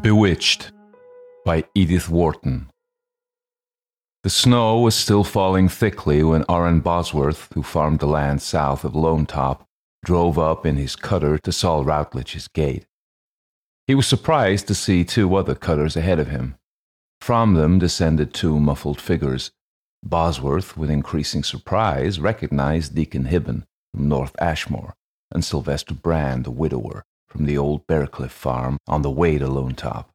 Bewitched by Edith Wharton. The snow was still falling thickly when Orrin Bosworth, who farmed the land south of Lone Top, drove up in his cutter to Saul Routledge's gate. He was surprised to see two other cutters ahead of him. From them descended two muffled figures. Bosworth, with increasing surprise, recognized Deacon Hibben from North Ashmore and Sylvester Brand, the widower, from the old Bearcliff farm on the way to Lone Top.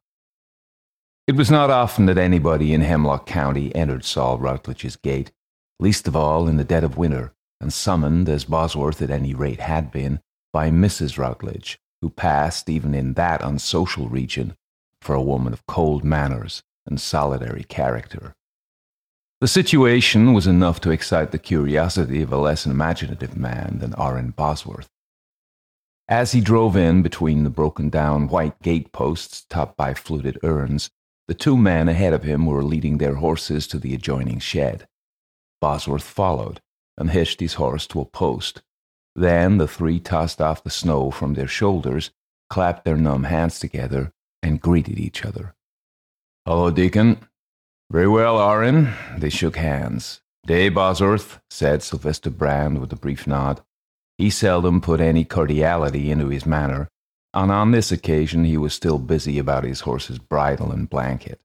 It was not often that anybody in Hemlock County entered Saul Routledge's gate, least of all in the dead of winter, and summoned, as Bosworth at any rate had been, by Mrs. Routledge, who passed, even in that unsocial region, for a woman of cold manners and solitary character. The situation was enough to excite the curiosity of a less imaginative man than Orrin Bosworth. As he drove in between the broken-down white gate-posts topped by fluted urns, the two men ahead of him were leading their horses to the adjoining shed. Bosworth followed and hitched his horse to a post. Then the three tossed off the snow from their shoulders, clapped their numb hands together, and greeted each other. "Hello, Deacon." "Very well, Orrin." They shook hands. "Day, Bosworth," said Sylvester Brand with a brief nod. He seldom put any cordiality into his manner, and on this occasion he was still busy about his horse's bridle and blanket.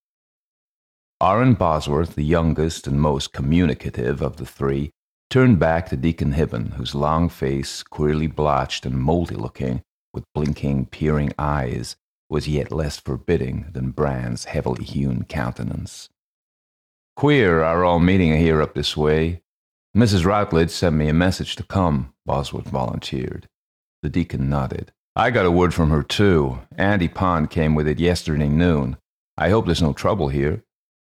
Orrin Bosworth, the youngest and most communicative of the three, turned back to Deacon Hibben, whose long face, queerly blotched and mouldy-looking, with blinking, peering eyes, was yet less forbidding than Brand's heavily hewn countenance. "Queer our all meeting here up this way. Mrs. Routledge sent me a message to come," Bosworth volunteered. The deacon nodded. "I got a word from her, too. Andy Pond came with it yesterday noon. I hope there's no trouble here."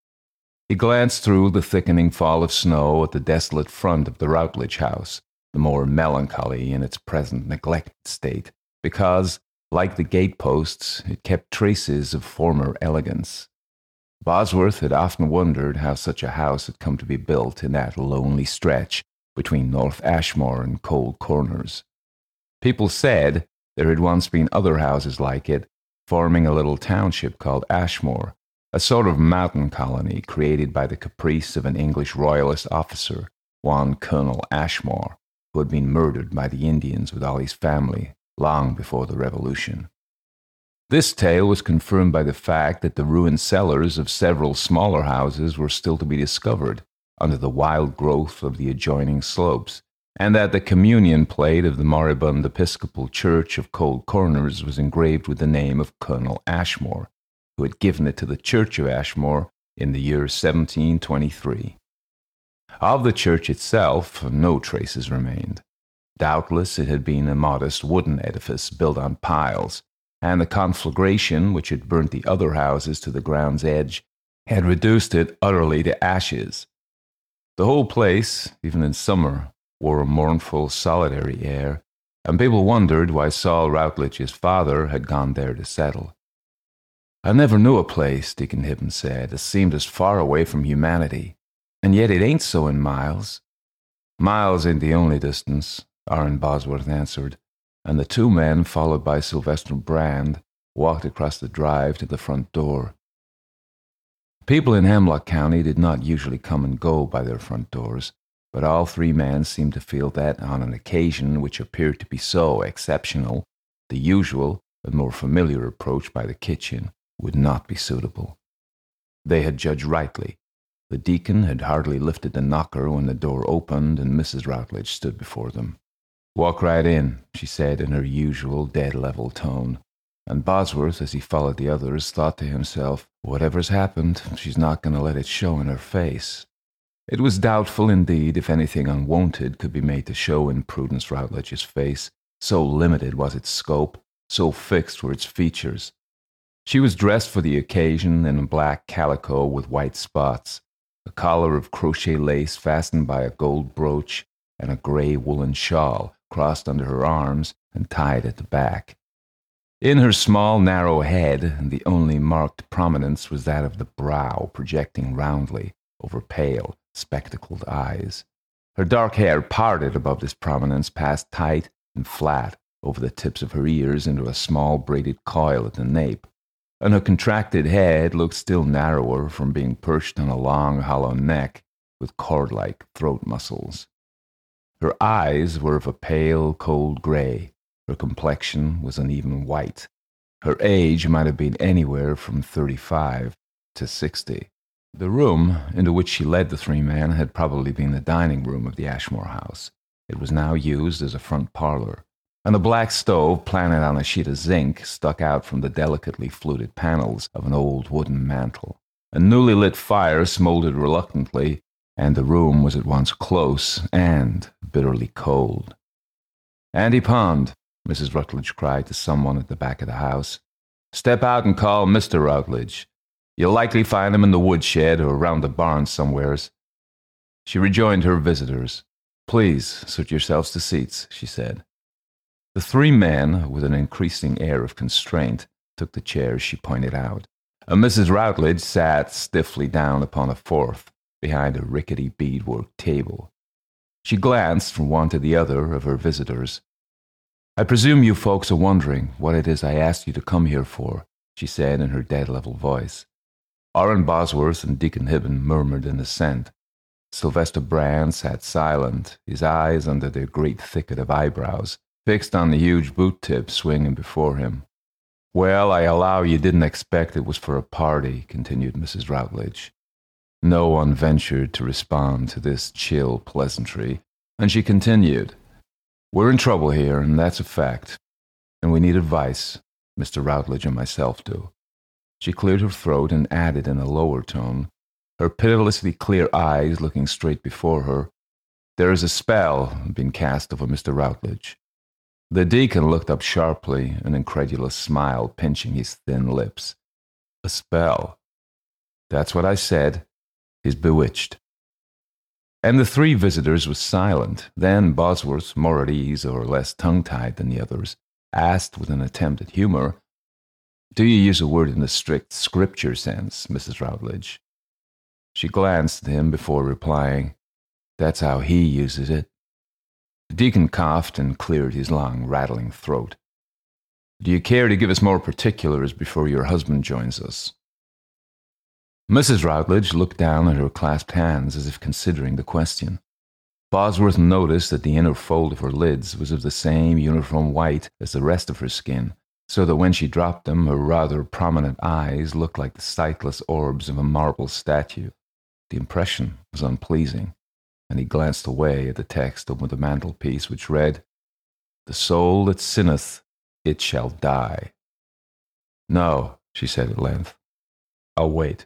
He glanced through the thickening fall of snow at the desolate front of the Routledge house, the more melancholy in its present neglected state, because, like the gateposts, it kept traces of former elegance. Bosworth had often wondered how such a house had come to be built in that lonely stretch between North Ashmore and Cold Corners. People said there had once been other houses like it, forming a little township called Ashmore, a sort of mountain colony created by the caprice of an English royalist officer, one Colonel Ashmore, who had been murdered by the Indians with all his family long before the Revolution. This tale was confirmed by the fact that the ruined cellars of several smaller houses were still to be discovered under the wild growth of the adjoining slopes, and that the communion plate of the moribund Episcopal Church of Cold Corners was engraved with the name of Colonel Ashmore, who had given it to the Church of Ashmore in the year 1723. Of the church itself, no traces remained. Doubtless it had been a modest wooden edifice built on piles, and the conflagration which had burnt the other houses to the ground's edge had reduced it utterly to ashes. The whole place, even in summer, wore a mournful, solitary air, and people wondered why Saul Routledge's father had gone there to settle. "I never knew a place," Deacon Hibben said, "that seemed as far away from humanity, and yet it ain't so in Miles." "Miles ain't the only distance," Orrin Bosworth answered, and the two men, followed by Sylvester Brand, walked across the drive to the front door. People in Hemlock County did not usually come and go by their front doors, but all three men seemed to feel that on an occasion which appeared to be so exceptional, the usual and more familiar approach by the kitchen would not be suitable. They had judged rightly. The deacon had hardly lifted the knocker when the door opened and Mrs. Routledge stood before them. "Walk right in," she said in her usual dead-level tone, and Bosworth, as he followed the others, thought to himself, "Whatever's happened, she's not going to let it show in her face." It was doubtful, indeed, if anything unwonted could be made to show in Prudence Routledge's face, so limited was its scope, so fixed were its features. She was dressed for the occasion in a black calico with white spots, a collar of crochet lace fastened by a gold brooch, and a gray woolen shawl crossed under her arms and tied at the back. In her small, narrow head, the only marked prominence was that of the brow projecting roundly over pale, spectacled eyes. Her dark hair parted above this prominence, passed tight and flat over the tips of her ears into a small braided coil at the nape. and her contracted head looked still narrower from being perched on a long, hollow neck with cord-like throat muscles. Her eyes were of a pale, cold gray. Her complexion was uneven white. Her age might have been anywhere from 35 to 60. The room into which she led the three men had probably been the dining room of the Ashmore house. It was now used as a front parlor, and a black stove planted on a sheet of zinc stuck out from the delicately fluted panels of an old wooden mantel. A newly lit fire smoldered reluctantly, and the room was at once close and bitterly cold. "Andy Pond," Mrs. Rutledge cried to someone at the back of the house. "Step out and call Mr. Rutledge. You'll likely find him in the woodshed or around the barn somewheres." She rejoined her visitors. "Please, suit yourselves to seats," she said. The three men, with an increasing air of constraint, took the chairs she pointed out, and Mrs. Routledge sat stiffly down upon a fourth, behind a rickety beadwork table. She glanced from one to the other of her visitors. "I presume you folks are wondering what it is I asked you to come here for," she said in her dead-level voice. Orrin Bosworth and Deacon Hibben murmured in assent. Sylvester Brand sat silent, his eyes under their great thicket of eyebrows, fixed on the huge boot tip swinging before him. "Well, I allow you didn't expect it was for a party," continued Mrs. Routledge. No one ventured to respond to this chill pleasantry, and she continued, "We're in trouble here, and that's a fact. And we need advice, Mr. Routledge and myself do." She cleared her throat and added in a lower tone, her pitilessly clear eyes looking straight before her, "There is a spell being cast over Mr. Routledge." The deacon looked up sharply, an incredulous smile pinching his thin lips. "A spell?" "That's what I said. He's bewitched." And the three visitors were silent. Then Bosworth, more at ease or less tongue-tied than the others, asked with an attempt at humor, "Do you use a word in the strict scripture sense, Mrs. Routledge?" She glanced at him before replying, "That's how he uses it." The deacon coughed and cleared his long, rattling throat. "Do you care to give us more particulars before your husband joins us?" Mrs. Routledge looked down at her clasped hands as if considering the question. Bosworth noticed that the inner fold of her lids was of the same uniform white as the rest of her skin, so that when she dropped them, her rather prominent eyes looked like the sightless orbs of a marble statue. The impression was unpleasing, and he glanced away at the text over the mantelpiece, which read, "The soul that sinneth, it shall die." "No," she said at length. "I'll wait."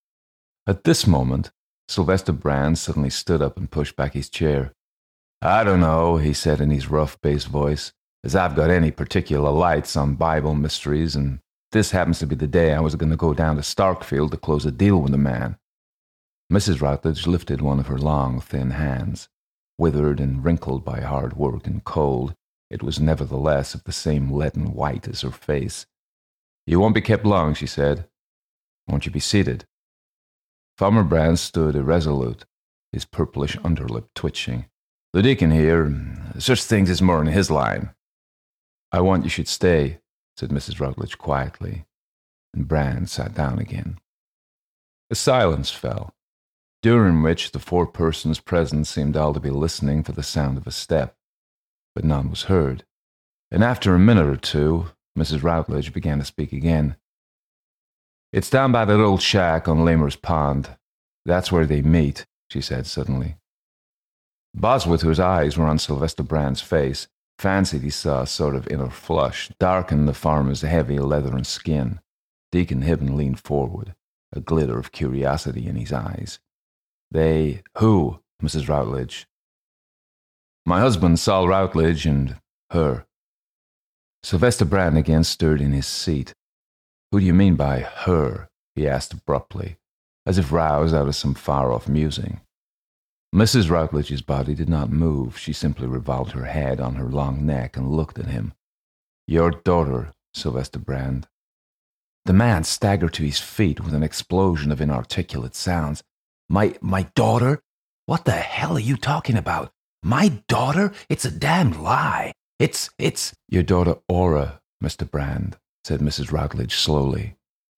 At this moment, Sylvester Brand suddenly stood up and pushed back his chair. "I don't know," he said in his rough bass voice, "as I've got any particular lights on Bible mysteries, and this happens to be the day I was going to go down to Starkfield to close a deal with a man." Mrs. Routledge lifted one of her long, thin hands. Withered and wrinkled by hard work and cold, it was nevertheless of the same leaden white as her face. "You won't be kept long," she said. "Won't you be seated?" Farmer Brand stood irresolute, his purplish underlip twitching. "The deacon here, such things is more in his line." "I want you should stay," said Mrs. Routledge quietly, and Brand sat down again. A silence fell, during which the four persons present seemed all to be listening for the sound of a step, but none was heard, and after a minute or two, Mrs. Routledge began to speak again. "It's down by that old shack on Lamer's Pond. That's where they meet," she said suddenly. Bosworth, whose eyes were on Sylvester Brand's face, fancied he saw a sort of inner flush darken the farmer's heavy leathern skin. Deacon Hibben leaned forward, a glitter of curiosity in his eyes. "They who, Mrs. Routledge?" "My husband, Saul Routledge, and her." Sylvester Brand again stirred in his seat. "Who do you mean by her?" he asked abruptly, as if roused out of some far-off musing. Mrs. Routledge's body did not move. She simply revolved her head on her long neck and looked at him. "Your daughter, Sylvester Brand." The man staggered to his feet with an explosion of inarticulate sounds. My daughter? What the hell are you talking about? My daughter? It's a damned lie. It's... "Your daughter Aura, Mr. Brand," said Mrs. Routledge slowly.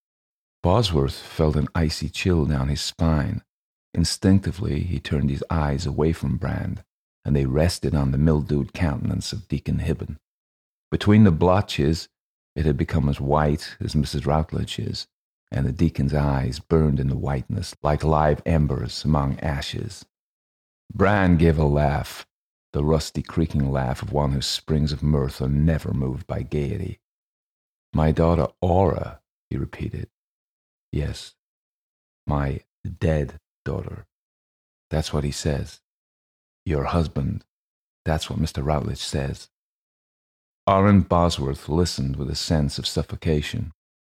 Bosworth felt an icy chill down his spine. Instinctively, he turned his eyes away from Brand, and they rested on the mildewed countenance of Deacon Hibben. Between the blotches, it had become as white as Mrs. Routledge's, and the deacon's eyes burned in the whiteness like live embers among ashes. Brand gave a laugh, the rusty creaking laugh of one whose springs of mirth are never moved by gaiety. "My daughter Aura," he repeated. "Yes, my dead daughter. That's what he says. Your husband. That's what Mr. Routledge says." Orrin Bosworth listened with a sense of suffocation.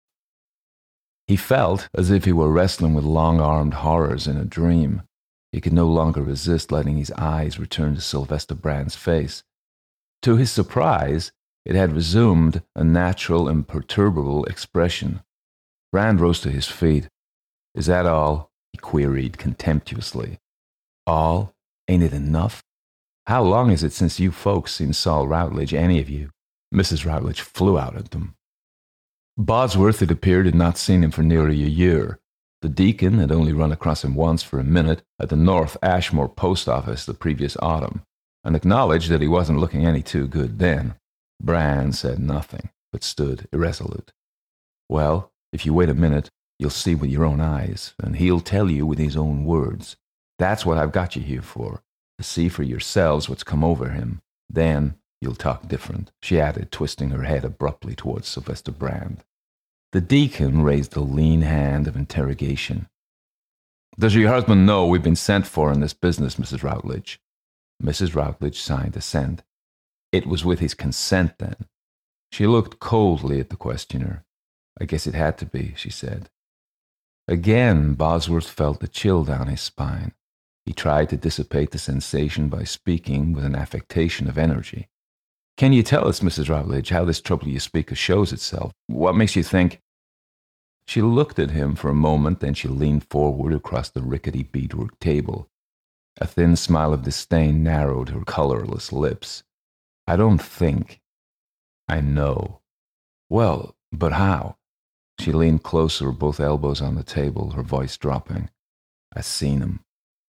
He felt as if he were wrestling with long-armed horrors in a dream. He could no longer resist letting his eyes return to Sylvester Brand's face. To his surprise, it had resumed a natural, imperturbable expression. Brand rose to his feet. "Is that all?" he queried contemptuously. "All? Ain't it enough? How long is it since you folks seen Saul Routledge, any of you?" Mrs. Routledge flew out at them. Bosworth, it appeared, had not seen him for nearly a year. The deacon had only run across him once for a minute at the North Ashmore post office the previous autumn, and acknowledged that he wasn't looking any too good then. Brand said nothing, but stood irresolute. "Well, if you wait a minute, you'll see with your own eyes, and he'll tell you with his own words. That's what I've got you here for, to see for yourselves what's come over him. Then you'll talk different," she added, twisting her head abruptly towards Sylvester Brand. The deacon raised a lean hand of interrogation. "Does your husband know we've been sent for in this business, Mrs. Routledge?" Mrs. Routledge signed assent. "It was with his consent, then?" She looked coldly at the questioner. "I guess it had to be," she said. Again, Bosworth felt the chill down his spine. He tried to dissipate the sensation by speaking with an affectation of energy. "Can you tell us, Mrs. Routledge, how this trouble you speak of shows itself? What makes you think—" She looked at him for a moment, then she leaned forward across the rickety beadwork table. A thin smile of disdain narrowed her colorless lips. "I don't think. I know." "Well, but how?" She leaned closer, both elbows on the table, her voice dropping. "I seen him."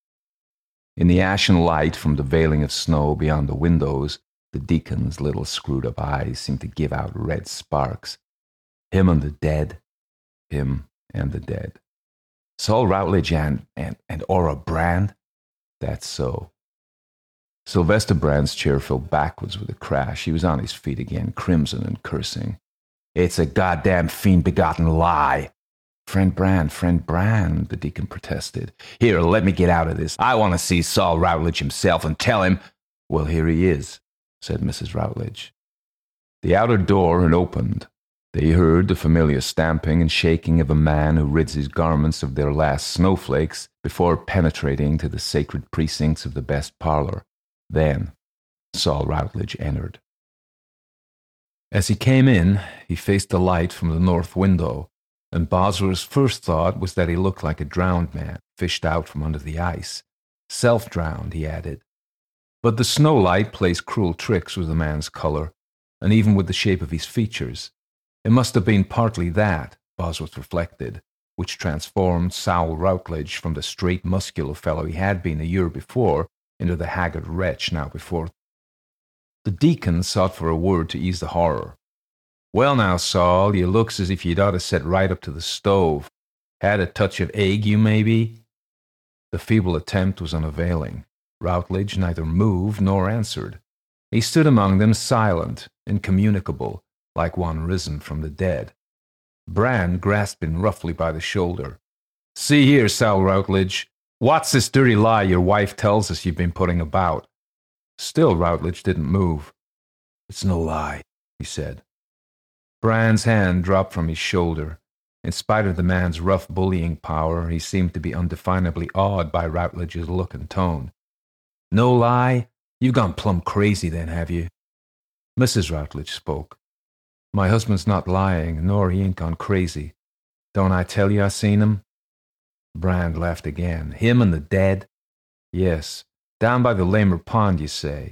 In the ashen light from the veiling of snow beyond the windows, the deacon's little screwed-up eyes seemed to give out red sparks. "Him and the dead?" "Him and the dead." "Saul Routledge and Aura Brand?" "That's so." Sylvester Brand's chair fell backwards with a crash. He was on his feet again, crimson and cursing. "It's a goddamn fiend-begotten lie." Friend Brand, the deacon protested. "Here, let me get out of this. I want to see Saul Routledge himself and tell him—" "Well, here he is," said Mrs. Routledge. The outer door had opened. They heard the familiar stamping and shaking of a man who rids his garments of their last snowflakes before penetrating to the sacred precincts of the best parlor. Then Saul Routledge entered. As he came in, he faced the light from the north window, and Bosworth's first thought was that he looked like a drowned man, fished out from under the ice. Self-drowned, he added. But the snowlight plays cruel tricks with a man's color, and even with the shape of his features. It must have been partly that, Bosworth reflected, which transformed Saul Routledge from the straight, muscular fellow he had been a year before into the haggard wretch now before them. The deacon sought for a word to ease the horror. "Well now, Saul, you looks as if you'd ought to set right up to the stove. Had a touch of ague, maybe?" The feeble attempt was unavailing. Routledge neither moved nor answered. He stood among them silent, incommunicable, like one risen from the dead. Brand grasped him roughly by the shoulder. "See here, Saul Routledge, what's this dirty lie your wife tells us you've been putting about?" Still Routledge didn't move. "It's no lie," he said. Brand's hand dropped from his shoulder. In spite of the man's rough bullying power, he seemed to be undefinably awed by Routledge's look and tone. "No lie? You've gone plumb crazy then, have you?" Mrs. Routledge spoke. "My husband's not lying, nor he ain't gone crazy. Don't I tell you I seen him?" Brand laughed again. "Him and the dead?" "Yes. Down by the Lamer Pond, you say?"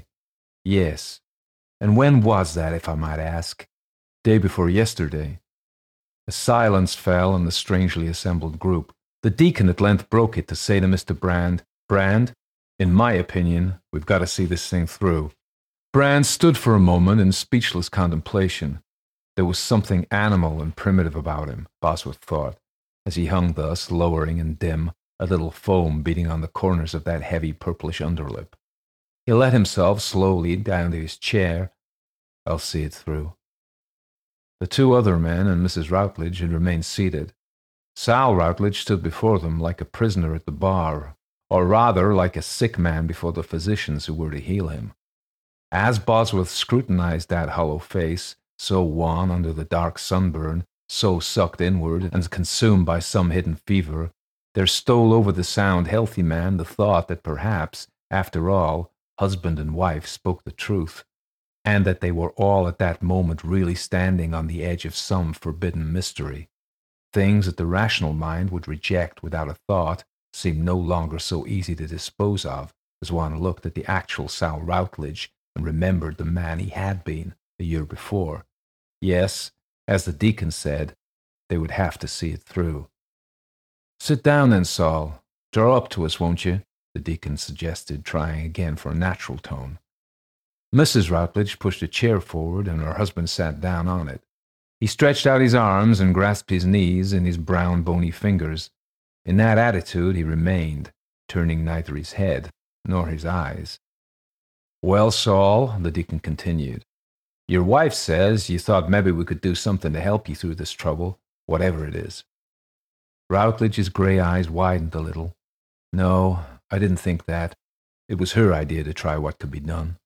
"Yes. And when was that, if I might ask?" "Day before yesterday." A silence fell on the strangely assembled group. The deacon at length broke it to say to Mr. Brand, "Brand, in my opinion, we've got to see this thing through." Brand stood for a moment in speechless contemplation. There was something animal and primitive about him, Bosworth thought, as he hung thus, lowering and dim, a little foam beating on the corners of that heavy purplish underlip. He let himself slowly down to his chair. "I'll see it through." The two other men and Mrs. Routledge had remained seated. Sal Routledge stood before them like a prisoner at the bar, or rather like a sick man before the physicians who were to heal him. As Bosworth scrutinized that hollow face, so wan under the dark sunburn, so sucked inward and consumed by some hidden fever, there stole over the sound, healthy man the thought that perhaps, after all, husband and wife spoke the truth, and that they were all at that moment really standing on the edge of some forbidden mystery. Things that the rational mind would reject without a thought seemed no longer so easy to dispose of as one looked at the actual Sal Routledge and remembered the man he had been a year before. Yes, as the deacon said, they would have to see it through. "Sit down then, Saul. Draw up to us, won't you?" the deacon suggested, trying again for a natural tone. Mrs. Routledge pushed a chair forward, and her husband sat down on it. He stretched out his arms and grasped his knees in his brown, bony fingers. In that attitude he remained, turning neither his head nor his eyes. "Well, Saul," the deacon continued, "your wife says you thought maybe we could do something to help you through this trouble, whatever it is." Routledge's gray eyes widened a little. "No, I didn't think that. It was her idea to try what could be done."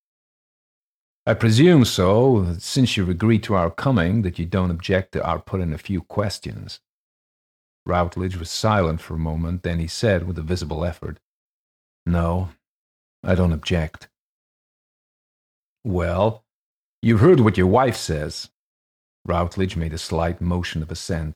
"I presume so, since you've agreed to our coming, that you don't object to our putting a few questions." Routledge was silent for a moment, then he said with a visible effort, "No, I don't object." "Well, you've heard what your wife says." Routledge made a slight motion of assent.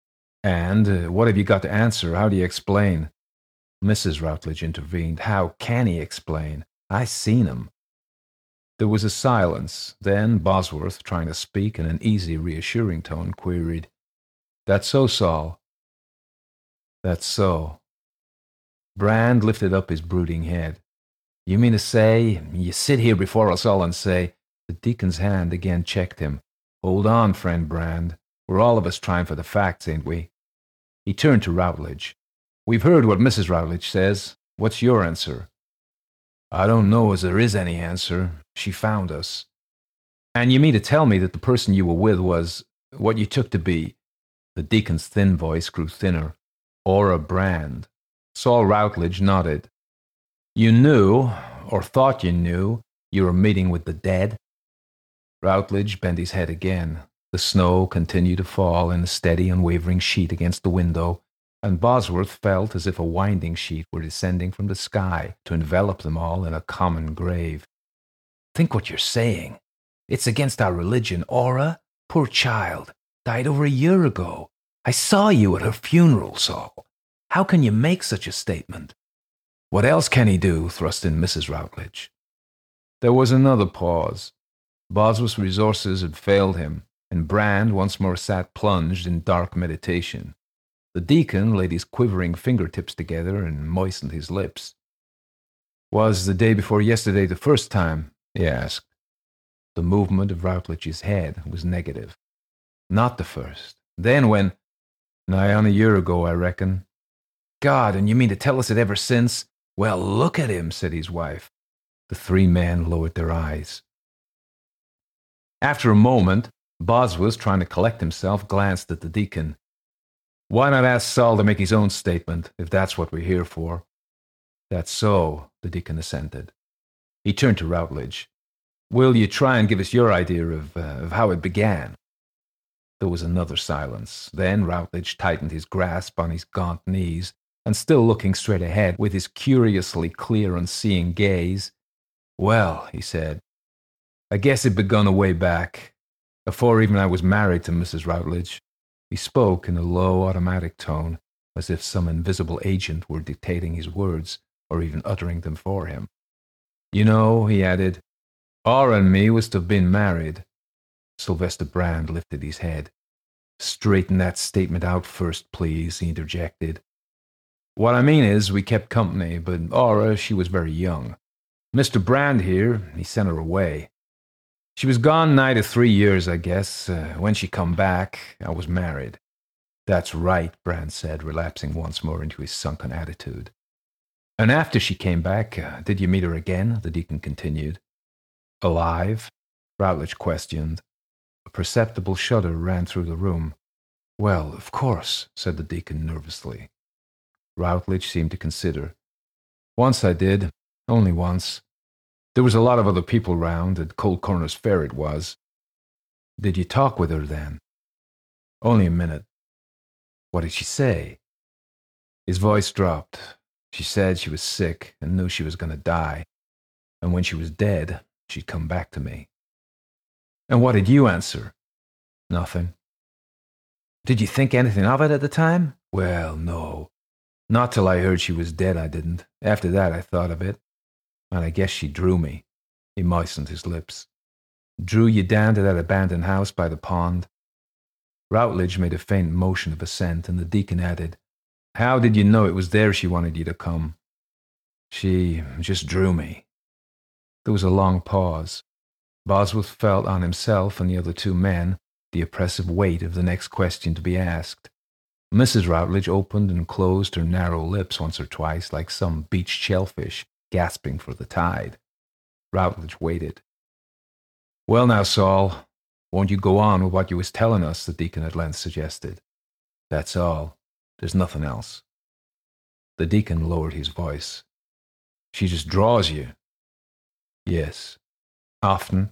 "And what have you got to answer? How do you explain?" Mrs. Routledge intervened. "How can he explain? I seen him." There was a silence. Then Bosworth, trying to speak in an easy, reassuring tone, queried, "That's so, Saul?" "That's so." Brand lifted up his brooding head. "You mean to say, you sit here before us all and say—" The deacon's hand again checked him. "Hold on, friend Brand. We're all of us trying for the facts, ain't we?" He turned to Routledge. "We've heard what Mrs. Routledge says. What's your answer?" "I don't know as there is any answer. She found us." "And you mean to tell me that the person you were with was what you took to be—" The deacon's thin voice grew thinner. "Ora Brand." Saul Routledge nodded. "You knew, or thought you were meeting with the dead?" Routledge bent his head again. The snow continued to fall in a steady, unwavering sheet against the window, and Bosworth felt as if a winding sheet were descending from the sky to envelop them all in a common grave. "Think what you're saying. It's against our religion. Ora, poor child, died over a year ago. I saw you at her funeral, Saul. How can you make such a statement?" "What else can he do?" thrust in Mrs. Routledge. There was another pause. Bosworth's resources had failed him, and Brand once more sat plunged in dark meditation. The deacon laid his quivering fingertips together and moistened his lips. "Was the day before yesterday the first time?" he asked. The movement of Routledge's head was negative. "Not the first. Then when—" "Nigh on a year ago, I reckon." "God, and you mean to tell us it ever since? Well, look at him," said his wife. The three men lowered their eyes. After a moment, Bosworth, trying to collect himself, glanced at the deacon. "Why not ask Saul to make his own statement, if that's what we're here for?" "That's so," the deacon assented. He turned to Routledge. "Will you try and give us your idea of how it began?" There was another silence. Then Routledge tightened his grasp on his gaunt knees, and still looking straight ahead with his curiously clear, unseeing gaze, "Well," he said, "I guess it begun a way back, afore even I was married to Mrs. Routledge." He spoke in a low, automatic tone, as if some invisible agent were dictating his words, or even uttering them for him. "You know," he added, "Ora and me was to have been married." Sylvester Brand lifted his head. Straighten that statement out first, please, he interjected. What I mean is, we kept company, but Aura, she was very young. Mr. Brand here, he sent her away. She was gone nigh to 3 years, I guess. When she come back, I was married. That's right, Brand said, relapsing once more into his sunken attitude. And after she came back, did you meet her again? The deacon continued. Alive? Routledge questioned. A perceptible shudder ran through the room. Well, of course, said the deacon nervously. Routledge seemed to consider. Once I did, only once. There was a lot of other people round, at Cold Corners Fair it was. Did you talk with her then? Only a minute. What did she say? His voice dropped. She said she was sick and knew she was going to die, and when she was dead, she'd come back to me. And what did you answer? Nothing. Did you think anything of it at the time? Well, no. Not till I heard she was dead, I didn't. After that, I thought of it. And I guess she drew me. He moistened his lips. Drew you down to that abandoned house by the pond? Routledge made a faint motion of assent, and the deacon added, How did you know it was there she wanted you to come? She just drew me. There was a long pause. Bosworth felt on himself and the other two men the oppressive weight of the next question to be asked. Mrs. Routledge opened and closed her narrow lips once or twice like some beached shellfish gasping for the tide. Routledge waited. Well now, Saul, won't you go on with what you was telling us, the deacon at length suggested. That's all. There's nothing else. The deacon lowered his voice. She just draws you. Yes. Often.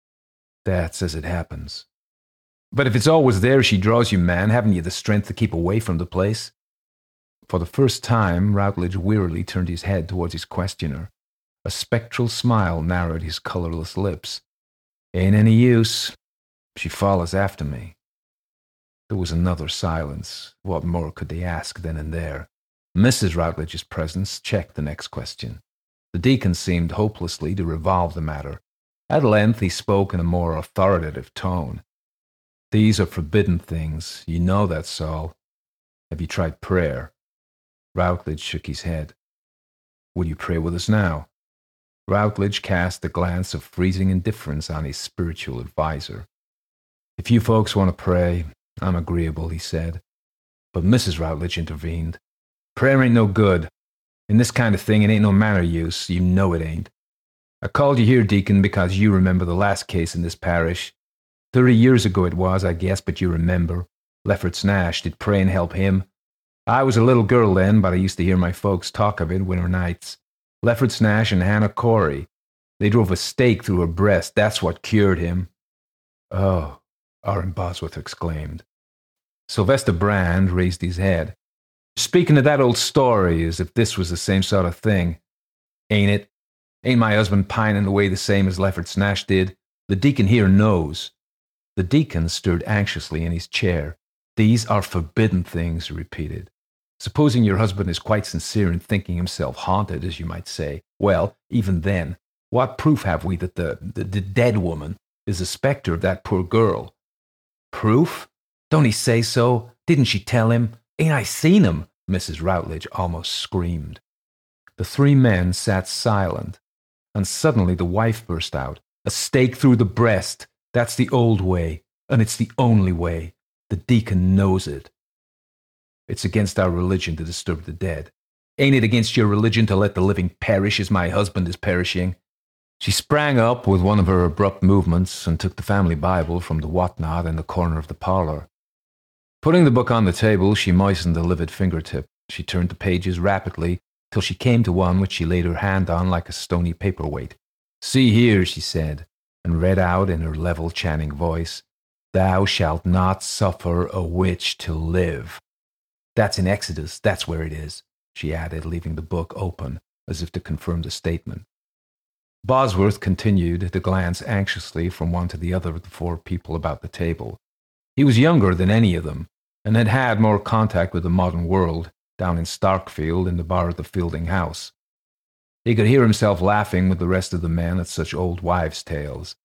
That's as it happens. But if it's always there she draws you, man, haven't you the strength to keep away from the place? For the first time, Routledge wearily turned his head towards his questioner. A spectral smile narrowed his colorless lips. Ain't any use. She follows after me. There was another silence. What more could they ask then and there? Mrs. Routledge's presence checked the next question. The deacon seemed hopelessly to revolve the matter. At length he spoke in a more authoritative tone. These are forbidden things. You know that, Saul. Have you tried prayer? Routledge shook his head. Will you pray with us now? Routledge cast a glance of freezing indifference on his spiritual adviser. If you folks want to pray, I'm agreeable, he said. But Mrs. Routledge intervened. Prayer ain't no good. In this kind of thing, it ain't no manner use. You know it ain't. I called you here, Deacon, because you remember the last case in this parish. 30 years ago it was, I guess, but you remember. Lefferts Nash, did praying help him? I was a little girl then, but I used to hear my folks talk of it winter nights. Lefferts Nash and Hannah Corey. They drove a stake through her breast. That's what cured him. Oh, Aaron Bosworth exclaimed. Sylvester Brand raised his head. Speaking of that old story, as if this was the same sort of thing. Ain't it? Ain't my husband pining away the same as Lefferts Nash did? The deacon here knows. The deacon stirred anxiously in his chair. These are forbidden things, he repeated. Supposing your husband is quite sincere in thinking himself haunted, as you might say, well, even then, what proof have we that the dead woman is the specter of that poor girl? Proof? Don't he say so? Didn't she tell him? Ain't I seen him? Mrs. Routledge almost screamed. The three men sat silent, and suddenly the wife burst out. A stake through the breast. That's the old way, and it's the only way. The deacon knows it. It's against our religion to disturb the dead. Ain't it against your religion to let the living perish as my husband is perishing? She sprang up with one of her abrupt movements and took the family Bible from the whatnot in the corner of the parlor. Putting the book on the table, she moistened the livid fingertip. She turned the pages rapidly till she came to one which she laid her hand on like a stony paperweight. See here, she said, and read out in her level, chanting voice, Thou shalt not suffer a witch to live. That's in Exodus, that's where it is, she added, leaving the book open as if to confirm the statement. Bosworth continued to glance anxiously from one to the other of the four people about the table. He was younger than any of them, and had had more contact with the modern world down in Starkfield in the bar of the Fielding house. He could hear himself laughing with the rest of the men at such old wives' tales.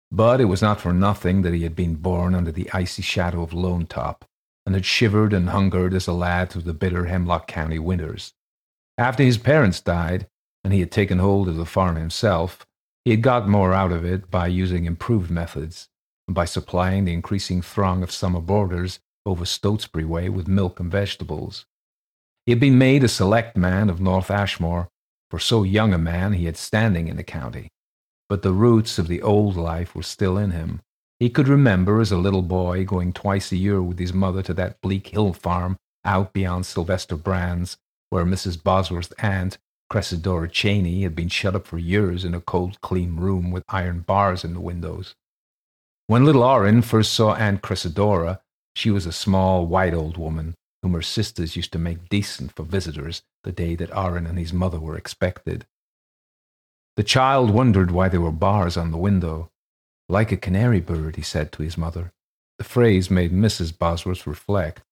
But it was not for nothing that he had been born under the icy shadow of Lone Top, and had shivered and hungered as a lad through the bitter Hemlock County winters. After his parents died, and he had taken hold of the farm himself, he had got more out of it by using improved methods, and by supplying the increasing throng of summer boarders over Stotesbury way with milk and vegetables. He had been made a select man of North Ashmore. For so young a man he had standing in the county. But the roots of the old life were still in him. He could remember as a little boy going twice a year with his mother to that bleak hill farm out beyond Sylvester Brand's, where Mrs. Bosworth's aunt, Cressidora Cheney, had been shut up for years in a cold, clean room with iron bars in the windows. When little Orrin first saw Aunt Cressidora, she was a small, white old woman, whom her sisters used to make decent for visitors the day that Orrin and his mother were expected. The child wondered why there were bars on the window. Like a canary bird, he said to his mother. The phrase made Mrs. Bosworth reflect.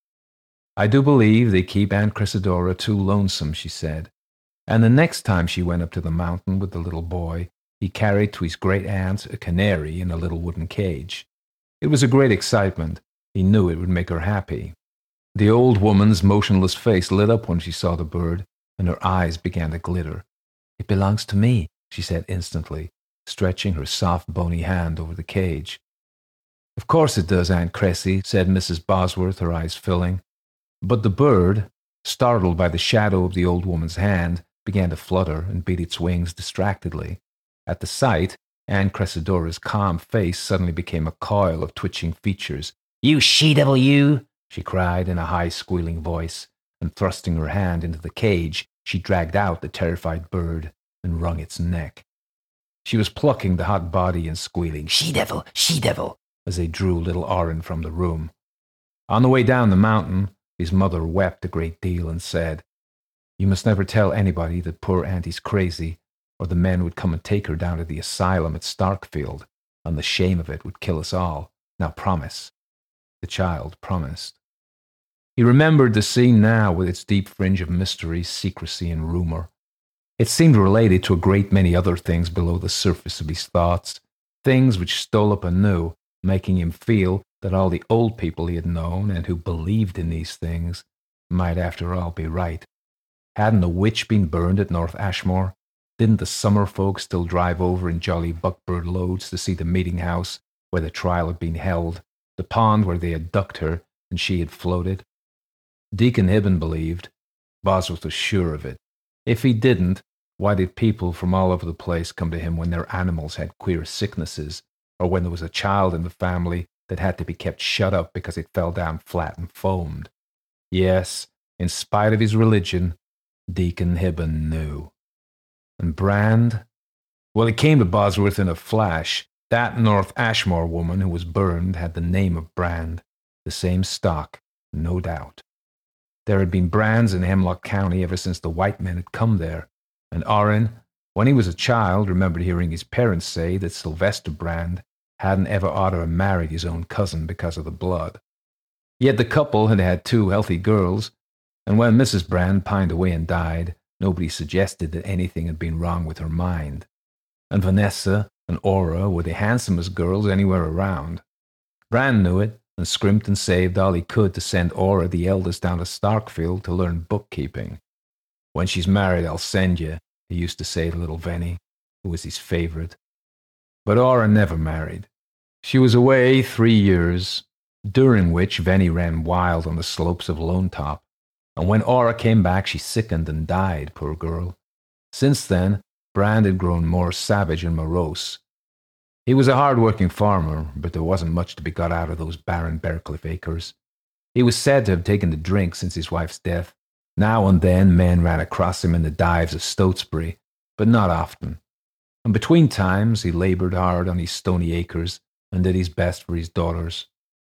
I do believe they keep Aunt Cressidora too lonesome, she said. And the next time she went up to the mountain with the little boy, he carried to his great aunt a canary in a little wooden cage. It was a great excitement. He knew it would make her happy. The old woman's motionless face lit up when she saw the bird, and her eyes began to glitter. It belongs to me, she said instantly, stretching her soft, bony hand over the cage. Of course it does, Aunt Cressy, said Mrs. Bosworth, her eyes filling. But the bird, startled by the shadow of the old woman's hand, began to flutter and beat its wings distractedly. At the sight, Aunt Cressidora's calm face suddenly became a coil of twitching features. You she-devil, you! She cried in a high, squealing voice, and thrusting her hand into the cage, she dragged out the terrified bird and wrung its neck. She was plucking the hot body and squealing, she-devil, she-devil, as they drew little Orrin from the room. On the way down the mountain, his mother wept a great deal and said, You must never tell anybody that poor Auntie's crazy, or the men would come and take her down to the asylum at Starkfield, and the shame of it would kill us all. Now promise. The child promised. He remembered the scene now with its deep fringe of mystery, secrecy, and rumor. It seemed related to a great many other things below the surface of his thoughts, things which stole up anew, making him feel that all the old people he had known and who believed in these things might after all be right. Hadn't a witch been burned at North Ashmore? Didn't the summer folk still drive over in jolly buckbird loads to see the meeting house where the trial had been held, the pond where they had ducked her and she had floated? Deacon Hibben believed. Bosworth was sure of it. If he didn't, why did people from all over the place come to him when their animals had queer sicknesses, or when there was a child in the family that had to be kept shut up because it fell down flat and foamed? Yes, in spite of his religion, Deacon Hibben knew. And Brand? Well, it came to Bosworth in a flash. That North Ashmore woman who was burned had the name of Brand, the same stock, no doubt. There had been Brands in Hemlock County ever since the white men had come there, and Orrin, when he was a child, remembered hearing his parents say that Sylvester Brand hadn't ever ought to have married his own cousin because of the blood. Yet the couple had had 2 healthy girls, and when Mrs. Brand pined away and died, nobody suggested that anything had been wrong with her mind. And Vanessa and Aura were the handsomest girls anywhere around. Brand knew it, and scrimped and saved all he could to send Aura, the eldest, down to Starkfield to learn bookkeeping. When she's married, I'll send you, he used to say to little Venny, who was his favorite. But Aura never married. She was away 3 years, during which Venny ran wild on the slopes of Lone Top, and when Aura came back, she sickened and died, poor girl. Since then, Brand had grown more savage and morose. He was a hard-working farmer, but there wasn't much to be got out of those barren Bearcliff acres. He was said to have taken to drink since his wife's death. Now and then men ran across him in the dives of Stotesbury, but not often. And between times he labored hard on his stony acres and did his best for his daughters.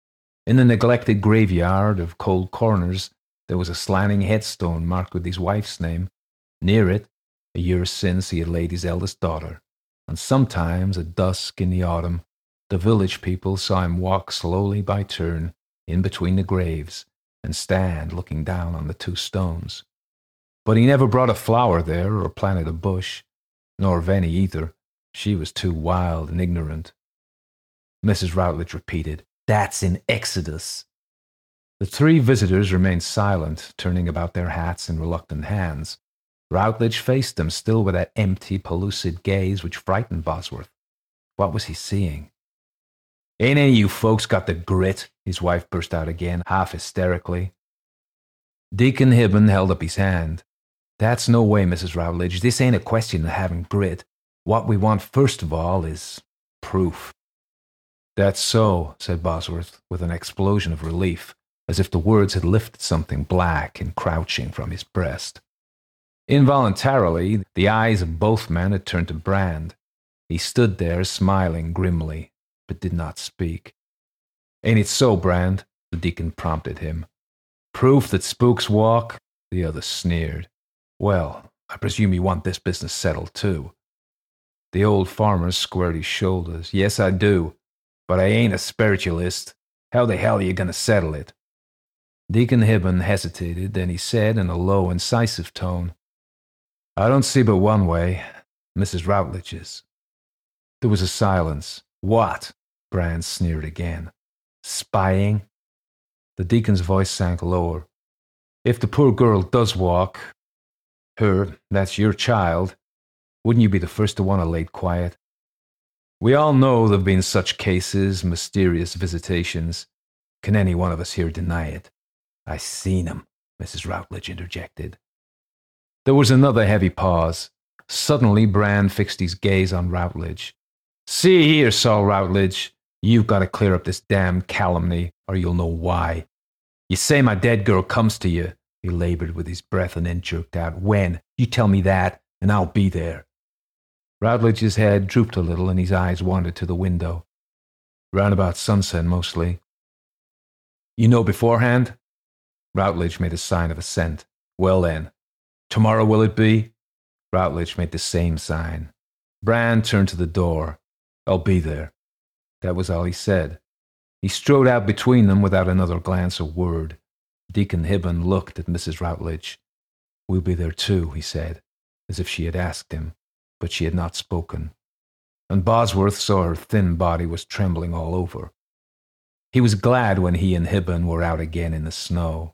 In the neglected graveyard of Cold Corners, there was a slanting headstone marked with his wife's name. Near it, a year since, he had laid his eldest daughter. And sometimes, at dusk in the autumn, the village people saw him walk slowly by turn in between the graves and stand looking down on the 2 stones. But he never brought a flower there or planted a bush, nor Venny either. She was too wild and ignorant. Mrs. Routledge repeated. That's in Exodus. The three visitors remained silent, turning about their hats in reluctant hands. Routledge faced them, still with that empty, pellucid gaze which frightened Bosworth. What was he seeing? Ain't any of you folks got the grit? His wife burst out again, half hysterically. Deacon Hibben held up his hand. That's no way, Mrs. Routledge. This ain't a question of having grit. What we want first of all is proof. That's so, said Bosworth, with an explosion of relief, as if the words had lifted something black and crouching from his breast. Involuntarily, the eyes of both men had turned to Brand. He stood there, smiling grimly, but did not speak. Ain't it so, Brand? The deacon prompted him. Proof that spooks walk? The other sneered. Well, I presume you want this business settled, too. The old farmer squared his shoulders. Yes, I do. But I ain't a spiritualist. How the hell are you going to settle it? Deacon Hibben hesitated, then he said in a low, incisive tone, I don't see but one way. Mrs. Routledge's. There was a silence. What? Brand sneered again. Spying? The deacon's voice sank lower. If the poor girl does walk, that's your child, wouldn't you be the first to want her laid quiet? We all know there have been such cases, mysterious visitations. Can any one of us here deny it? I seen 'em, Mrs. Routledge interjected. There was another heavy pause. Suddenly, Brand fixed his gaze on Routledge. See here, Saul Routledge, you've got to clear up this damned calumny, or you'll know why. You say my dead girl comes to you, he labored with his breath and then jerked out. When? You tell me that, and I'll be there. Routledge's head drooped a little, and his eyes wandered to the window. Round about sunset, mostly. You know beforehand? Routledge made a sign of assent. Well then, tomorrow will it be? Routledge made the same sign. Brand turned to the door. I'll be there. That was all he said. He strode out between them without another glance or word. Deacon Hibben looked at Mrs. Routledge. We'll be there too, he said, as if she had asked him, but she had not spoken. And Bosworth saw her thin body was trembling all over. He was glad when he and Hibben were out again in the snow.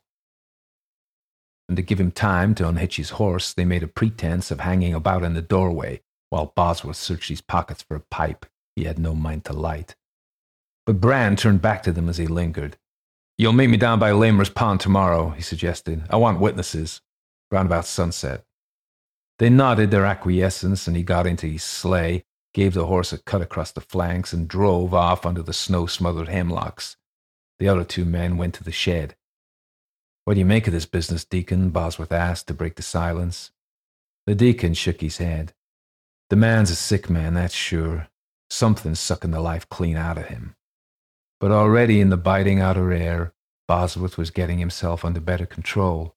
And to give him time to unhitch his horse, they made a pretense of hanging about in the doorway while Bosworth searched his pockets for a pipe he had no mind to light. But Brand turned back to them as he lingered. You'll meet me down by Lamer's Pond tomorrow, he suggested. I want witnesses. Round about sunset. They nodded their acquiescence, and he got into his sleigh, gave the horse a cut across the flanks, and drove off under the snow-smothered hemlocks. The other two men went to the shed. What do you make of this business, Deacon? Bosworth asked to break the silence. The deacon shook his head. The man's a sick man, that's sure. Something's sucking the life clean out of him. But already in the biting outer air, Bosworth was getting himself under better control.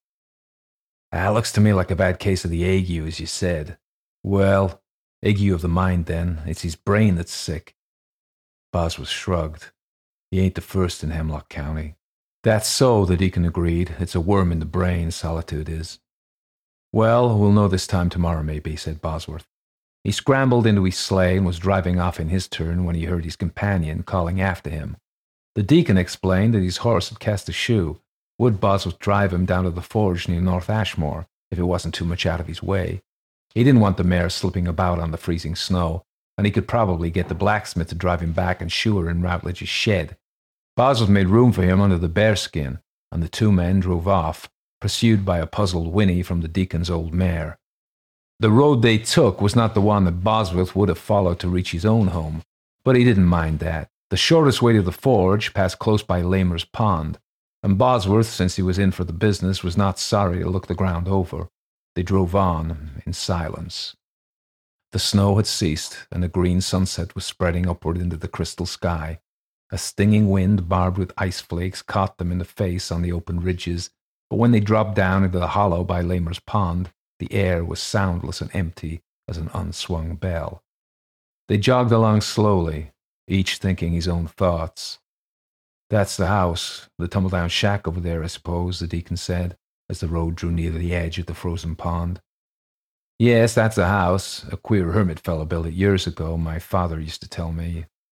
Looks to me like a bad case of the ague, as you said. Well, ague of the mind, then. It's his brain that's sick. Bosworth shrugged. He ain't the first in Hemlock County. That's so, the deacon agreed. It's a worm in the brain, Solitude is. Well, we'll know this time tomorrow, maybe, said Bosworth. He scrambled into his sleigh and was driving off in his turn when he heard his companion calling after him. The deacon explained that his horse had cast a shoe. Would Bosworth drive him down to the forge near North Ashmore, if it wasn't too much out of his way? He didn't want the mare slipping about on the freezing snow, and he could probably get the blacksmith to drive him back and shoe her in Routledge's shed. Bosworth made room for him under the bearskin, and the two men drove off, pursued by a puzzled whinny from the deacon's old mare. The road they took was not the one that Bosworth would have followed to reach his own home, but he didn't mind that. The shortest way to the forge passed close by Lamer's Pond, and Bosworth, since he was in for the business, was not sorry to look the ground over. They drove on in silence. The snow had ceased, and a green sunset was spreading upward into the crystal sky. A stinging wind, barbed with ice flakes, caught them in the face on the open ridges, but when they dropped down into the hollow by Lamer's Pond, the air was soundless and empty as an unswung bell. They jogged along slowly, each thinking his own thoughts. That's the house, the tumble-down shack over there, I suppose, the deacon said, as the road drew near the edge of the frozen pond. Yes, that's the house. A queer hermit fellow built it years ago, my father used to tell me.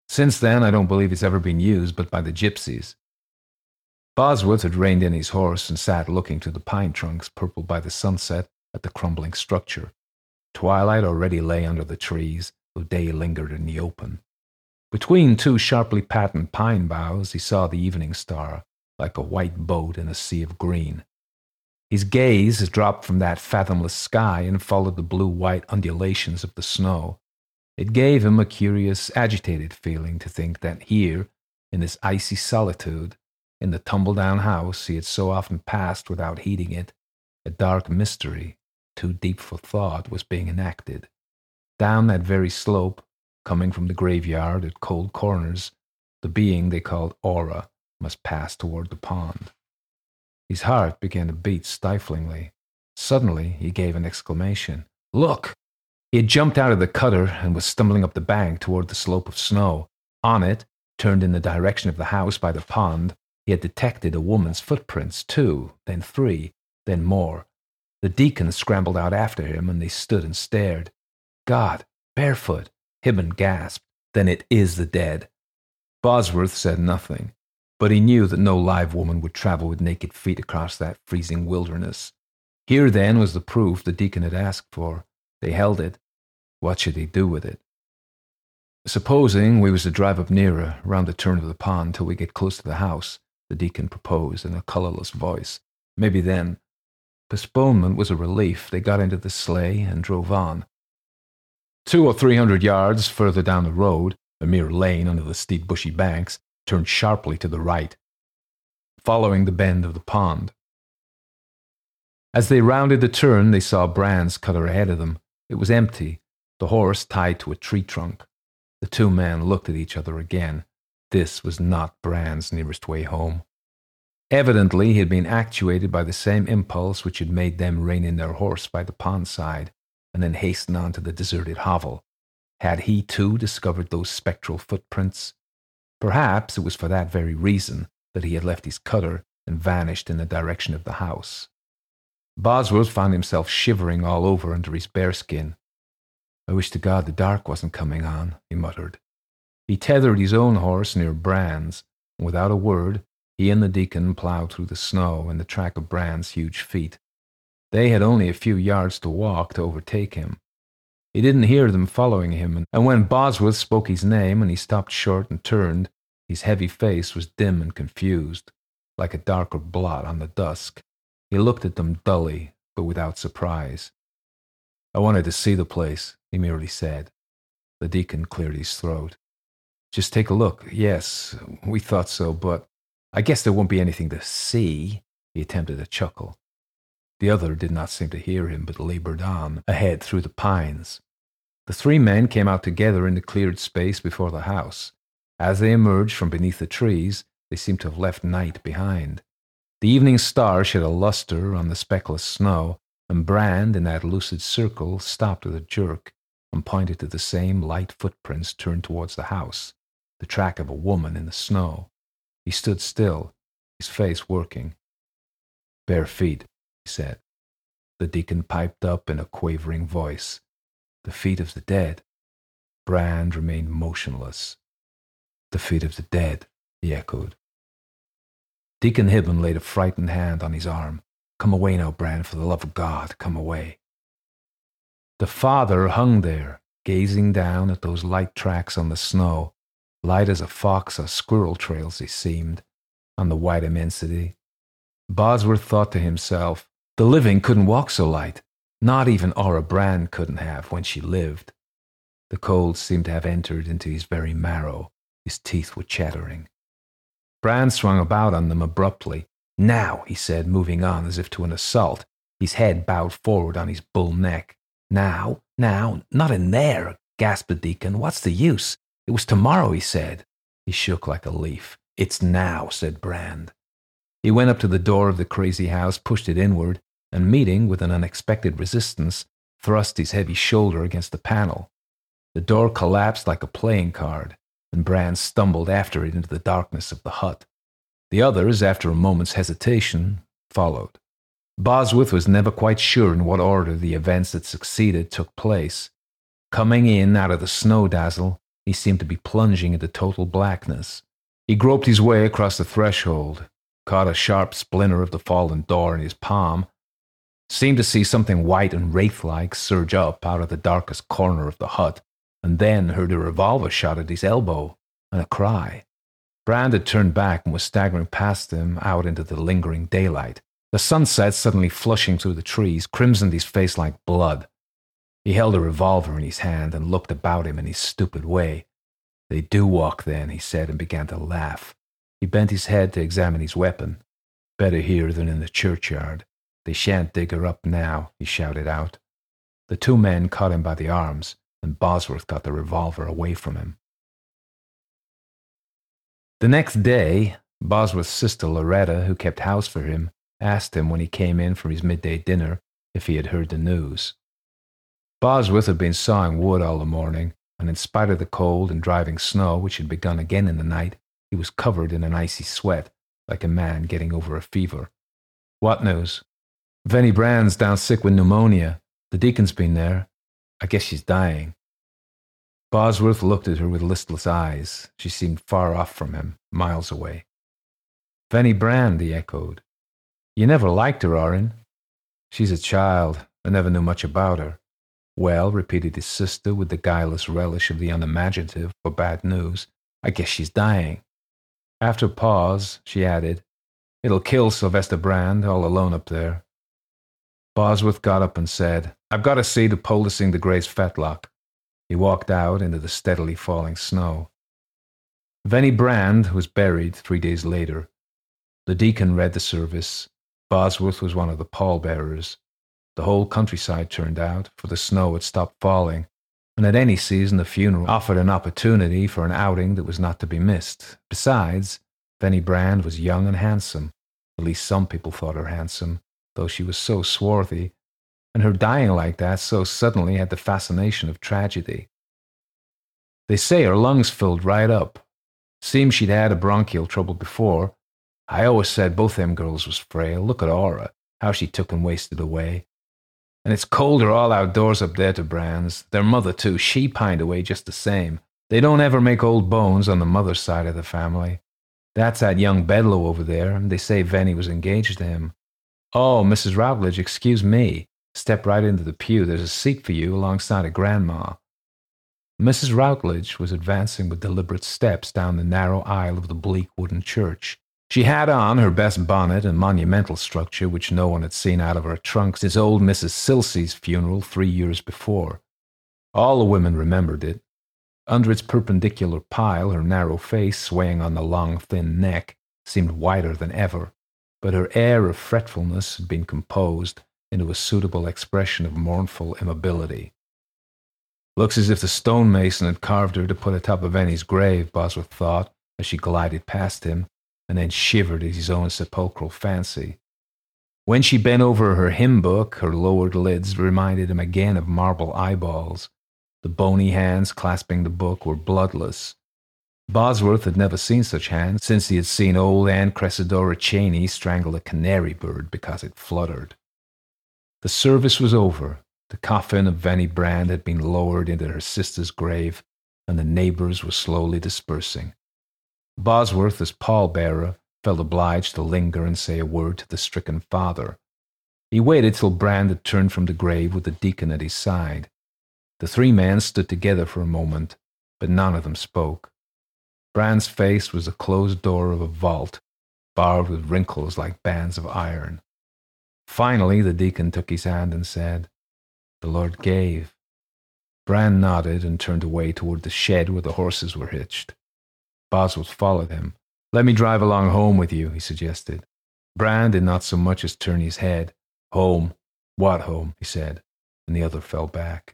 Since then, I don't believe it's ever been used but by the gypsies. Bosworth had reined in his horse and sat looking through the pine trunks purpled by the sunset at the crumbling structure. Twilight already lay under the trees, though day lingered in the open. Between two sharply patterned pine boughs, he saw the evening star, like a white boat in a sea of green. His gaze dropped from that fathomless sky and followed the blue-white undulations of the snow. It gave him a curious, agitated feeling to think that here, in this icy solitude, in the tumble-down house he had so often passed without heeding it, a dark mystery, too deep for thought, was being enacted. Down that very slope, coming from the graveyard at Cold Corners, the being they called Aura must pass toward the pond. His heart began to beat stiflingly. Suddenly he gave an exclamation. "Look!" He had jumped out of the cutter and was stumbling up the bank toward the slope of snow. On it, turned in the direction of the house by the pond, he had detected a woman's footprints, 2, then 3, then more. The deacon scrambled out after him, and they stood and stared. "God, barefoot!" Hibben gasped. "Then it is the dead." Bosworth said nothing, but he knew that no live woman would travel with naked feet across that freezing wilderness. Here, then, was the proof the deacon had asked for. They held it. What should he do with it? "Supposing we was to drive up nearer, round the turn of the pond, till we get close to the house," the deacon proposed in a colourless voice. "Maybe then—" Postponement was a relief. They got into the sleigh and drove on. 200 or 300 yards further down the road, a mere lane under the steep bushy banks, turned sharply to the right, following the bend of the pond. As they rounded the turn, they saw Brand's cutter ahead of them. It was empty, the horse tied to a tree trunk. The two men looked at each other again. This was not Brand's nearest way home. Evidently, he had been actuated by the same impulse which had made them rein in their horse by the pond side, and then hasten on to the deserted hovel. Had he, too, discovered those spectral footprints? Perhaps it was for that very reason that he had left his cutter and vanished in the direction of the house. Bosworth found himself shivering all over under his bearskin. "I wish to God the dark wasn't coming on," he muttered. He tethered his own horse near Brand's, and without a word, he and the deacon plowed through the snow in the track of Brand's huge feet. They had only a few yards to walk to overtake him. He didn't hear them following him, and when Bosworth spoke his name and he stopped short and turned, his heavy face was dim and confused, like a darker blot on the dusk. He looked at them dully, but without surprise. "I wanted to see the place," he merely said. The deacon cleared his throat. "Just take a look. Yes, we thought so, but I guess there won't be anything to see." He attempted a chuckle. The other did not seem to hear him, but labored on, ahead through the pines. The three men came out together in the cleared space before the house. As they emerged from beneath the trees, they seemed to have left night behind. The evening star shed a luster on the speckless snow, and Brand, in that lucid circle, stopped with a jerk and pointed to the same light footprints turned towards the house, the track of a woman in the snow. He stood still, his face working. "Bare feet," he said. The deacon piped up in a quavering voice. "The feet of the dead." Brand remained motionless. "The feet of the dead," he echoed. Deacon Hibben laid a frightened hand on his arm. "Come away now, Brand, for the love of God, come away." The father hung there, gazing down at those light tracks on the snow, light as a fox or squirrel trails they seemed, on the white immensity. Bosworth thought to himself, the living couldn't walk so light. Not even Aura Brand couldn't have when she lived. The cold seemed to have entered into his very marrow. His teeth were chattering. Brand swung about on them abruptly. "Now," he said, moving on as if to an assault, his head bowed forward on his bull neck. Now, not in there," gasped the deacon. "What's the use? It was tomorrow," he said. He shook like a leaf. "It's now," said Brand. He went up to the door of the crazy house, pushed it inward, and meeting with an unexpected resistance, thrust his heavy shoulder against the panel. The door collapsed like a playing card, and Brand stumbled after it into the darkness of the hut. The others, after a moment's hesitation, followed. Bosworth was never quite sure in what order the events that succeeded took place. Coming in out of the snow dazzle, He seemed to be plunging into total blackness. He groped his way across the threshold, caught a sharp splinter of the fallen door in his palm, seemed to see something white and wraith-like surge up out of the darkest corner of the hut, and then heard a revolver shot at his elbow, and a cry. Brand had turned back and was staggering past him out into the lingering daylight. The sunset, suddenly flushing through the trees, crimsoned his face like blood. He held a revolver in his hand and looked about him in his stupid way. "They do walk then," he said, and began to laugh. He bent his head to examine his weapon. "Better here than in the churchyard. They shan't dig her up now," he shouted out. The two men caught him by the arms, and Bosworth got the revolver away from him. The next day, Bosworth's sister Loretta, who kept house for him, asked him when he came in for his midday dinner if he had heard the news. Bosworth had been sawing wood all the morning, and in spite of the cold and driving snow, which had begun again in the night, he was covered in an icy sweat, like a man getting over a fever. "What news?" "Venny Brand's down sick with pneumonia. The deacon's been there. I guess she's dying." Bosworth looked at her with listless eyes. She seemed far off from him, miles away. "Venny Brand," he echoed. "You never liked her, Orrin." "She's a child. I never knew much about her." "Well," repeated his sister with the guileless relish of the unimaginative for bad news, "I guess she's dying." After a pause, she added, "It'll kill Sylvester Brand, all alone up there." Bosworth got up and said, "I've got to see to poulticing the Gray's fetlock." He walked out into the steadily falling snow. Venny Brand was buried 3 days later. The deacon read the service. Bosworth was one of the pallbearers. The whole countryside turned out, for the snow had stopped falling, and at any season the funeral offered an opportunity for an outing that was not to be missed. Besides, Venny Brand was young and handsome. At least some people thought her handsome, though she was so swarthy, and her dying like that so suddenly had the fascination of tragedy. They say her lungs filled right up. Seems she'd had a bronchial trouble before. I always said both them girls was frail. Look at Aura, how she took and wasted away. And it's colder all outdoors up there to Brand's. Their mother, too, she pined away just the same. They don't ever make old bones on the mother's side of the family. That's that young Bedloe over there, and they say Venny was engaged to him. Oh, Mrs. Routledge, excuse me. Step right into the pew. There's a seat for you alongside of Grandma." Mrs. Routledge was advancing with deliberate steps down the narrow aisle of the bleak wooden church. She had on her best bonnet and monumental structure, which no one had seen out of her trunk since old Mrs. Silsey's funeral 3 years before. All the women remembered it. Under its perpendicular pile, her narrow face, swaying on the long, thin neck, seemed whiter than ever, but her air of fretfulness had been composed into a suitable expression of mournful immobility. "Looks as if the stonemason had carved her to put atop of Venny's grave," Bosworth thought, as she glided past him, and then shivered at his own sepulchral fancy. When she bent over her hymn book, her lowered lids reminded him again of marble eyeballs. The bony hands clasping the book were bloodless. Bosworth had never seen such hands since he had seen old Anne Cressidora Cheney strangle a canary bird because it fluttered. The service was over. The coffin of Venny Brand had been lowered into her sister's grave, and the neighbors were slowly dispersing. Bosworth, as pallbearer, felt obliged to linger and say a word to the stricken father. He waited till Brand had turned from the grave with the deacon at his side. The three men stood together for a moment, but none of them spoke. Brand's face was the closed door of a vault, barred with wrinkles like bands of iron. Finally, the deacon took his hand and said, "The Lord gave." Brand nodded and turned away toward the shed where the horses were hitched. Bosworth followed him. "Let me drive along home with you," he suggested. Brand did not so much as turn his head. "Home? What home?" he said, and the other fell back.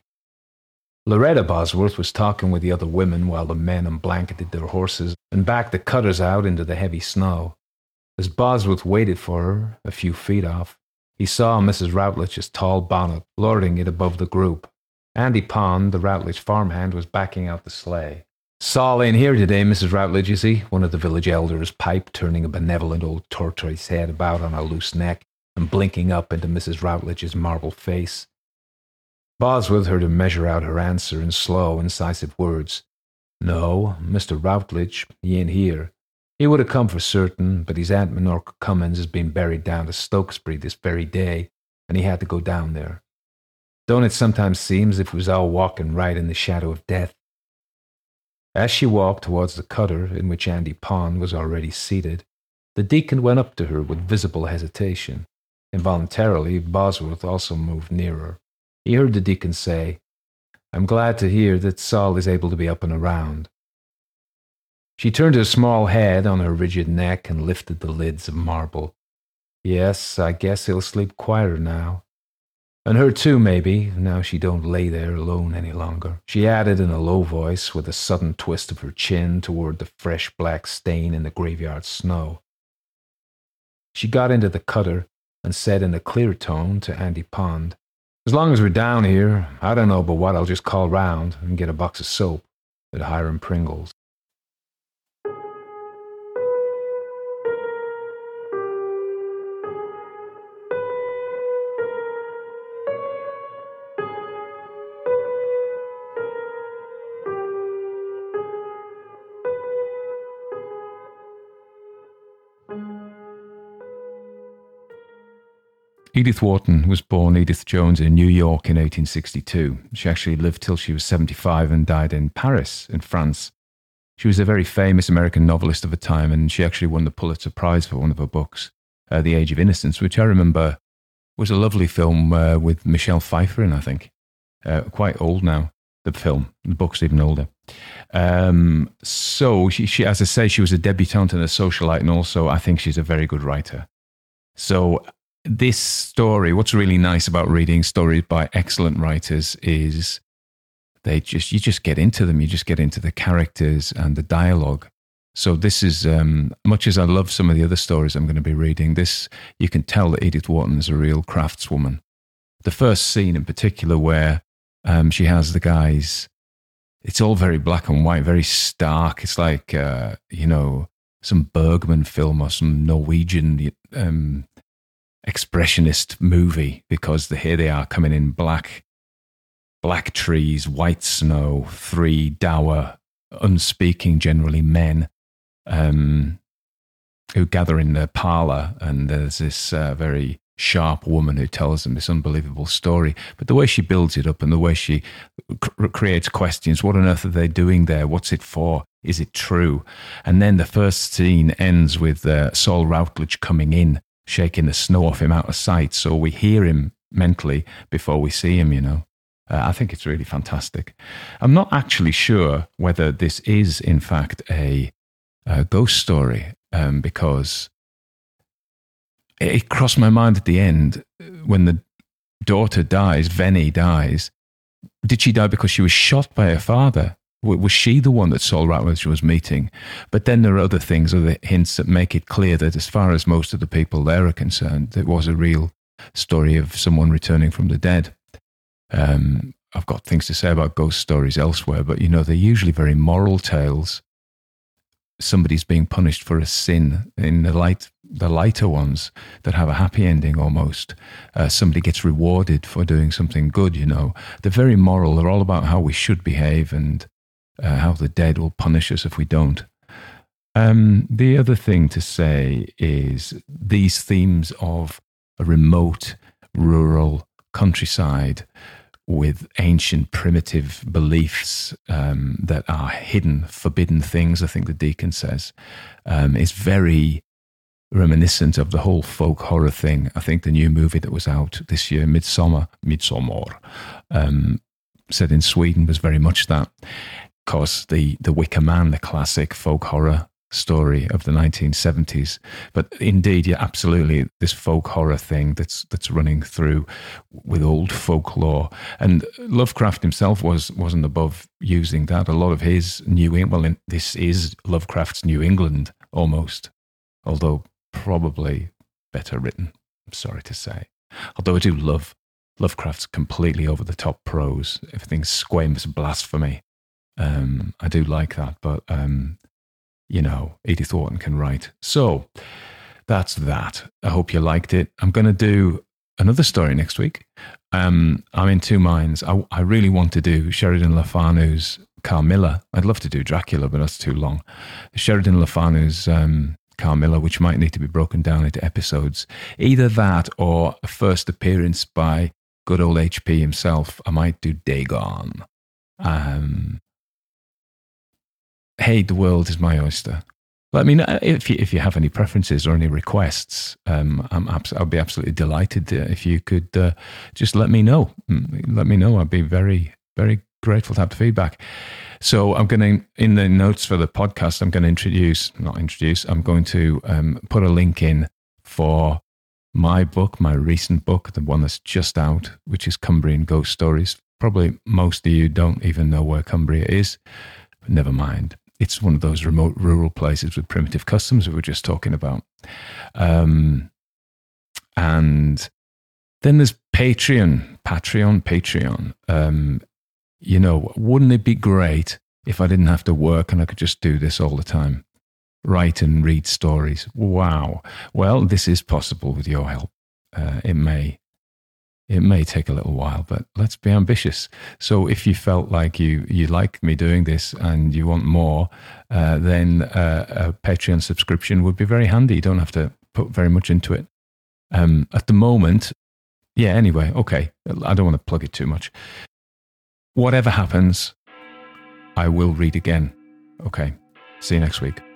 Loretta Bosworth was talking with the other women while the men unblanketed their horses and backed the cutters out into the heavy snow. As Bosworth waited for her, a few feet off, he saw Mrs. Routledge's tall bonnet lording it above the group. Andy Pond, the Routledge farmhand, was backing out the sleigh. "Saul in here today, Mrs. Routledge, you see," one of the village elders piped, turning a benevolent old tortoise head about on a loose neck and blinking up into Mrs. Routledge's marble face. Bosworth heard her measure out her answer in slow, incisive words. No, Mr. Routledge, he ain't here. He would have come for certain, but his Aunt Minorca Cummins has been buried down to Stokesbury this very day, and he had to go down there. Don't it sometimes seem as if we was all walking right in the shadow of death? As she walked towards the cutter in which Andy Pond was already seated, the deacon went up to her with visible hesitation. Involuntarily, Bosworth also moved nearer. He heard the deacon say, "I'm glad to hear that Saul is able to be up and around." She turned her small head on her rigid neck and lifted the lids of marble. "Yes, I guess he'll sleep quieter now. And her too, maybe, now she don't lay there alone any longer," she added in a low voice with a sudden twist of her chin toward the fresh black stain in the graveyard snow. She got into the cutter and said in a clear tone to Andy Pond, "As long as we're down here, I don't know but what I'll just call round and get a box of soap at Hiram Pringle's." Edith Wharton was born Edith Jones in New York in 1862. She actually lived till she was 75 and died in Paris, in France. She was a very famous American novelist of the time, and she actually won the Pulitzer Prize for one of her books, The Age of Innocence, which I remember was a lovely film with Michelle Pfeiffer in, I think. Quite old now, the film. The book's even older. So she, as I say, she was a debutante and a socialite, and also I think she's a very good writer. So this story, what's really nice about reading stories by excellent writers is you just get into them. You just get into the characters and the dialogue. So this is, much as I love some of the other stories I'm going to be reading, this, you can tell that Edith Wharton is a real craftswoman. The first scene in particular where she has the guys, it's all very black and white, very stark. It's like, some Bergman film or some Norwegian expressionist movie, because here they are coming in black trees, white snow, three dour, unspeaking generally men who gather in the parlour, and there's this very sharp woman who tells them this unbelievable story. But the way she builds it up and the way she creates questions, what on earth are they doing there? What's it for? Is it true? And then the first scene ends with Saul Routledge coming in, shaking the snow off him out of sight. So we hear him mentally before we see him, I think it's really fantastic. I'm not actually sure whether this is, in fact, a ghost story, because it crossed my mind at the end when the daughter dies, Venny dies. Did she die because she was shot by her father? Was she the one that Saul Routledge was meeting? But then there are other things, other hints that make it clear that as far as most of the people there are concerned, it was a real story of someone returning from the dead. I've got things to say about ghost stories elsewhere, but they're usually very moral tales. Somebody's being punished for a sin in the lighter ones that have a happy ending almost. Somebody gets rewarded for doing something good, They're very moral. They're all about how we should behave and how the dead will punish us if we don't. The other thing to say is these themes of a remote, rural countryside with ancient, primitive beliefs that are hidden, forbidden things, I think the deacon says, is very reminiscent of the whole folk horror thing. I think the new movie that was out this year, Midsommar, set in Sweden, was very much that. Of course, the Wicker Man, the classic folk horror story of the 1970s. But indeed, yeah, absolutely, this folk horror thing that's running through with old folklore. And Lovecraft himself wasn't above using that. A lot of his this is Lovecraft's New England almost, although probably better written, I'm sorry to say. Although I do love Lovecraft's completely over-the-top prose. Everything's squamous blasphemy. I do like that, but Edith Wharton can write. So that's that. I hope you liked it. I'm going to do another story next week. I'm in two minds. I really want to do Sheridan Le Fanu's Carmilla. I'd love to do Dracula, but that's too long. Sheridan Le Fanu's Carmilla, which might need to be broken down into episodes. Either that or a first appearance by good old HP himself. I might do Dagon. Hey, the world is my oyster. Let me know if you have any preferences or any requests. I'll be absolutely delighted if you could just let me know. Let me know. I'd be very, very grateful to have the feedback. So I'm going to, in the notes for the podcast, I'm going to put a link in for my book, my recent book, the one that's just out, which is Cumbrian Ghost Stories. Probably most of you don't even know where Cumbria is. But never mind. It's one of those remote rural places with primitive customs that we were just talking about. And then there's Patreon. Wouldn't it be great if I didn't have to work and I could just do this all the time? Write and read stories. Wow. Well, this is possible with your help. It may take a little while, but let's be ambitious. So if you felt like you like me doing this and you want more, then a Patreon subscription would be very handy. You don't have to put very much into it. At the moment, anyway, okay. I don't want to plug it too much. Whatever happens, I will read again. Okay. See you next week.